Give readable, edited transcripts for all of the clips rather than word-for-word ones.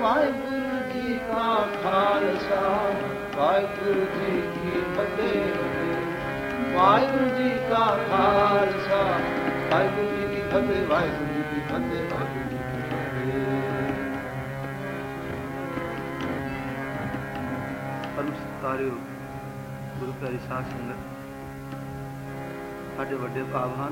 ਵਾਹਿਗੁਰੂ ਜੀ ਕਾ ਖਾਲਸਾ ਵਾਹਿਗੁਰੂ ਜੀ ਕੀ ਫਤਿਹ। ਵਾਹਿਗੁਰੂ ਜੀ ਕਾ ਖਾਲਸਾ ਵਾਹਿਗੁਰੂ ਜੀ ਕੀ ਫਤਿਹ। ਵਾਹਿਗੁਰੂ ਜੀ ਕੀ ਫਤਿਹ। ਵਾਹਿਗੁਰੂ ਜੀ ਕੀ ਫਤਿਹ। ਪਰਮ ਸਤਿਕਾਰਯੋਗ ਗੁਰੂ ਪਿਆਰੀ ਸਾਧ ਸੰਗਤ, ਸਾਡੇ ਵੱਡੇ ਭਾਵ ਹਨ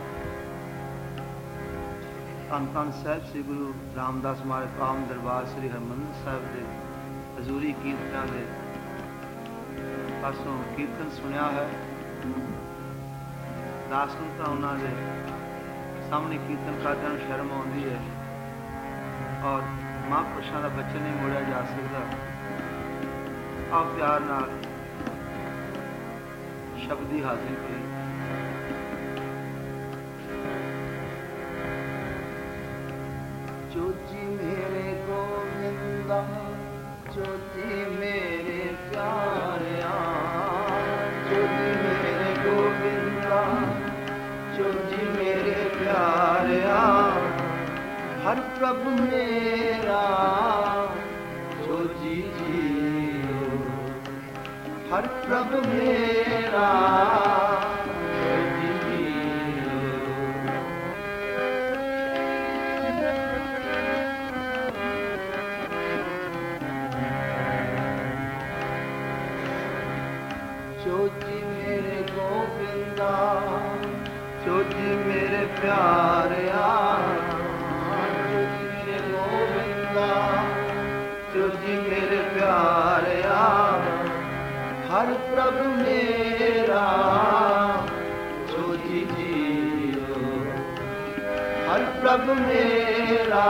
ਧੰਨ ਧੰਨ ਸਾਹਿਬ ਸ੍ਰੀ ਗੁਰੂ ਰਾਮਦਾਸ ਮਹਾਰਾਜ ਪਾਵਨ ਦਰਬਾਰ ਸ੍ਰੀ ਹਰਿਮੰਦਰ ਸਾਹਿਬ ਦੇ ਹਜ਼ੂਰੀ ਕੀਰਤਨਾਂ ਦੇ ਪਾਸੋਂ ਕੀਰਤਨ ਸੁਣਿਆ ਹੈ। ਦਾਸ ਨੂੰ ਤਾਂ ਉਹਨਾਂ ਦੇ ਸਾਹਮਣੇ ਕੀਰਤਨ ਕਰਦਿਆਂ ਨੂੰ ਸ਼ਰਮ ਆਉਂਦੀ ਹੈ ਔਰ ਮਹਾਂਪੁਰਸ਼ਾਂ ਦਾ ਬਚਨ ਨਹੀਂ ਮੋੜਿਆ ਜਾ ਸਕਦਾ। ਆਪ ਪਿਆਰ ਨਾਲ ਸ਼ਬਦੀ ਹਾਜ਼ਰੀ ਕਰੀ। ਚੋਜੀ ਮੇਰੇ ਗੋਵਿੰਦਾ, ਚੋਜੀ ਮੇਰੇ ਪਿਆਰਿਆ, ਚੋਜੀ ਮੇਰੇ ਗੋਵਿੰਦਾ, ਚੋਜੀ ਮੇਰੇ ਪਿਆਰਿਆ, ਹਰ ਪ੍ਰਭ ਮੇਰਾ ਚੋਜੀ ਜੀਓ, ਹਰ ਪ੍ਰਭ ਮੇਰਾ ਚੋਜੀ ਮੇਰੇ ਪਿਆਰਿਆ, ਚੋਜੀ ਮੇਰੇ ਗੋਵਿੰਦਾ, ਚੋਜੀ ਮੇਰੇ ਪਿਆਰਿਆ, ਹਰ ਪ੍ਰਭ ਮੇਰਾ ਚੋਜੀ ਜੀਓ, ਹਰ ਪ੍ਰਭ ਮੇਰਾ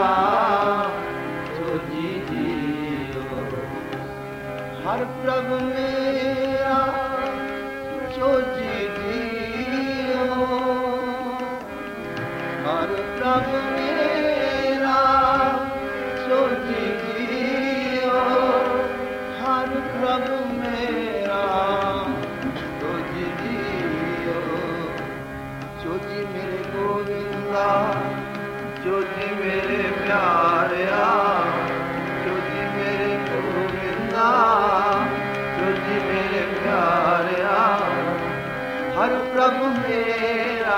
ਚੋਜੀ ਜੀਓ, ਹਰ ਪ੍ਰਭ ਮੇਰਾ ਚੋਜੀ ਜੀਓ, ਹਰ ਪ੍ਰਭ ਮੇਰਾ ਚੋਜੀ ਜੀਓ, ਹਰ ਪ੍ਰਭ ਮੇਰਾ ਚੋਜੀ ਜੀਓ, ਚੋਜੀ ਮੇਰੇ ਗੋਵਿੰਦਾ, ਚੋਜੀ ਮੇਰੇ ਪਿਆਰਿਆ, ਚੋਜੀ ਮੇਰੇ ਗੋਵਿੰਦਾ, ਚੋਜੀ ਮੇਰੇ ਪਿਆਰਿਆ, ਹਰ ਪ੍ਰਭ ਮੇਰਾ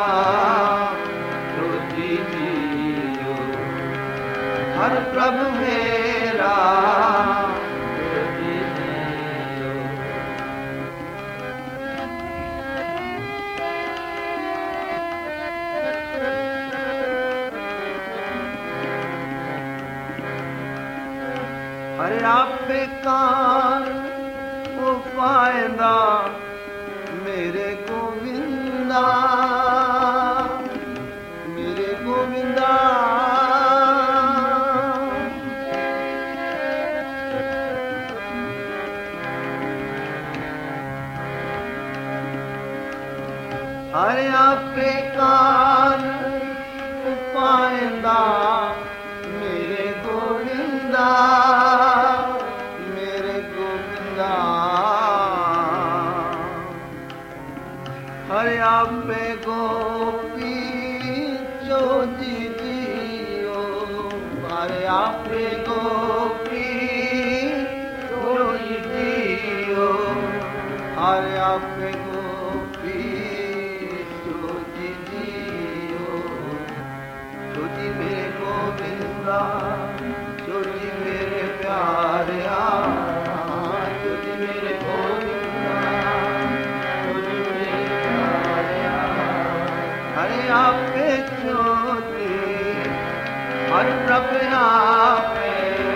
ਚੋਜੀ ਜੀਓ, ਹਰ ਪ੍ਰਭ ਮੇਰਾ ਚੋਜੀ ਜੀਓ। ਹਰ ਆਪੇ ਕਾਰ ਉਹ ਪਾਇੰਦਾ ਮੇਰੇ ਗੋਵਿੰਦਾ, ਮੇਰੇ ਗੋਵਿੰਦਾ, ਹਰ ਆਪੇ ਕਾਰ ਪਾਇੰਦਾ ਮੇਰੇ ਗੋਵਿੰਦਾ, ਮੇਰੇ ਗੋਵਿੰਦਾ, ਹਰ ਆਪੇ ਗੋਪੀ ਚੋਜੀ ਜੀਓ, ਹਰ ਆਪੇ ਗੋਪੀ ਚੋਜੀ ਜੀਓ, ਹਰ ਆਪੇ ਗੋਪੀ ਚੋਜੀ ਜੀਓ, ਚੋਜੀ ਮੇਰੇ ਗੋਵਿੰਦਾ, ਚੋਜੀ ਮੇਰੇ ਪਿਆਰਿਆ, ਚੋਜੀ ਮੇਰੇ ਗੋਵਿੰਦਾ, ਚੋਜੀ ਮੇਰੇ ਪਿਆਰਿਆ, ਹਰ ਆਪੇ ਚੋਜੀ, ਹਰ ਪ੍ਰਭ ਆਪੇ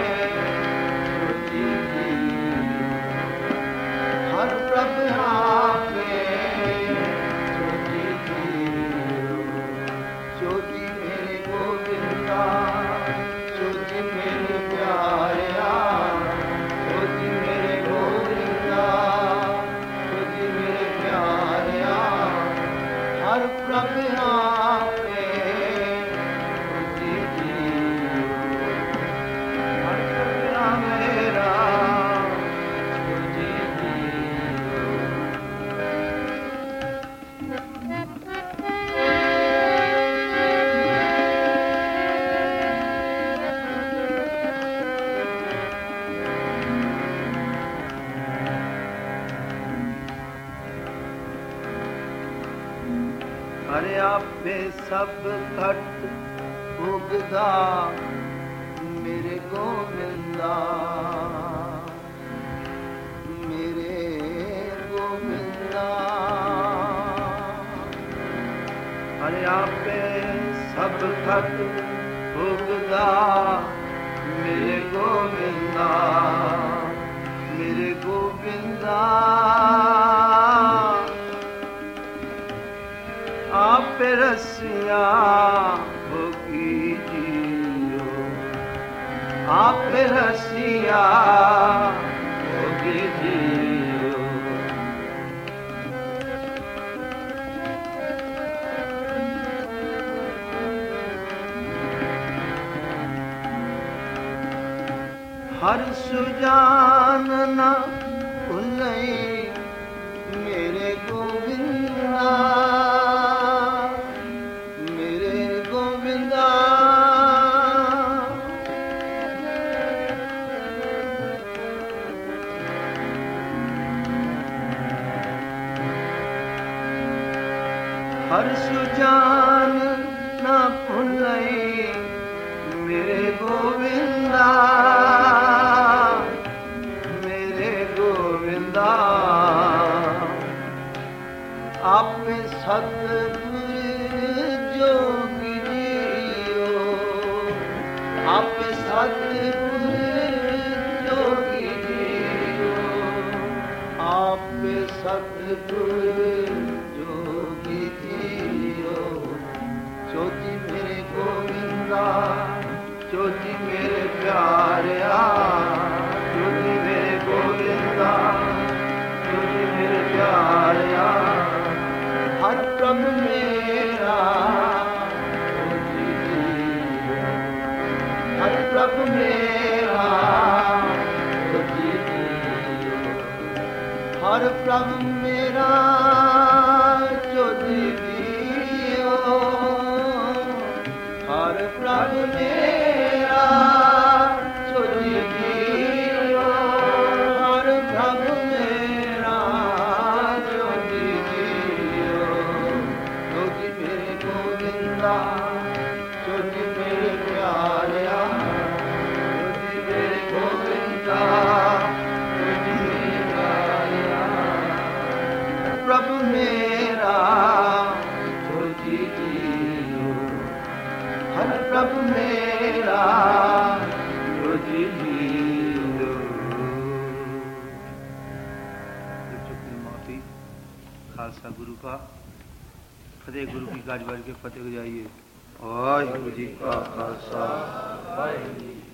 ਚੋਜੀ ਜੀਓ, ਹਰ ਪ੍ਰਭ ਆਪੇ ਚੋਜੀ ਜੀਓ, ਚੋਜੀ ਮੇਰੇ ਗੋਵਿੰਦਾ, ਚੋਜੀ ਮੇਰੇ ਪਿਆਰਿਆ, ਚੋਜੀ ਮੇਰੇ ਗੋਵਿੰਦਾ, ਚੋਜੀ ਮੇਰੇ ਪਿਆਰਿਆ, ਹਰ ਪ੍ਰਭ ਆਪੇ ਚੋਜੀ ਜੀਓ, हरे आपे सब घट भुगदा मेरे गोविंदा मेरे गोविंदा हरे आपे सब घट भुगदा मेरे गोविंदा मेरे गोविंदा आप रसिया भोगी जियो आप रसिया भोगी जियो हर सुजान ना भुलई मेरे गोविंदा मेरे गोविंदा हर सुजान ना भुलई मेरे गोविंदा मेरे गोविंदा आप सतगुर जोगी जियो आप सतगुर जोगी जियो आप सतगुर जोगी जियो चोजी मेरे गोविंदा चोजी मेरे प्यारिया चोजी मेरे गोविंदा चोजी मेरे प्यारिया हर प्रभु मेरा हर प्रभु मेरा हर प्रभु मेरा चोजी दियो हर प्रभु मेरा चोजी दियो हर प्रभु मेरा चोजी दियो चोजी मेरे गोविंदा चोजी मेरे प्यारिया चोजी मेरे गोविंदा चोजी मेरे प्यारिया प्रभु मेरा चोजी दियो हर प्रभु मेरा चोजी दियो माफी खालसा गुरु का फतेह गुरु की काजबारी के फतेह हो जाइए। वाहिगुरु जी का खालसा वाहिगुरु जी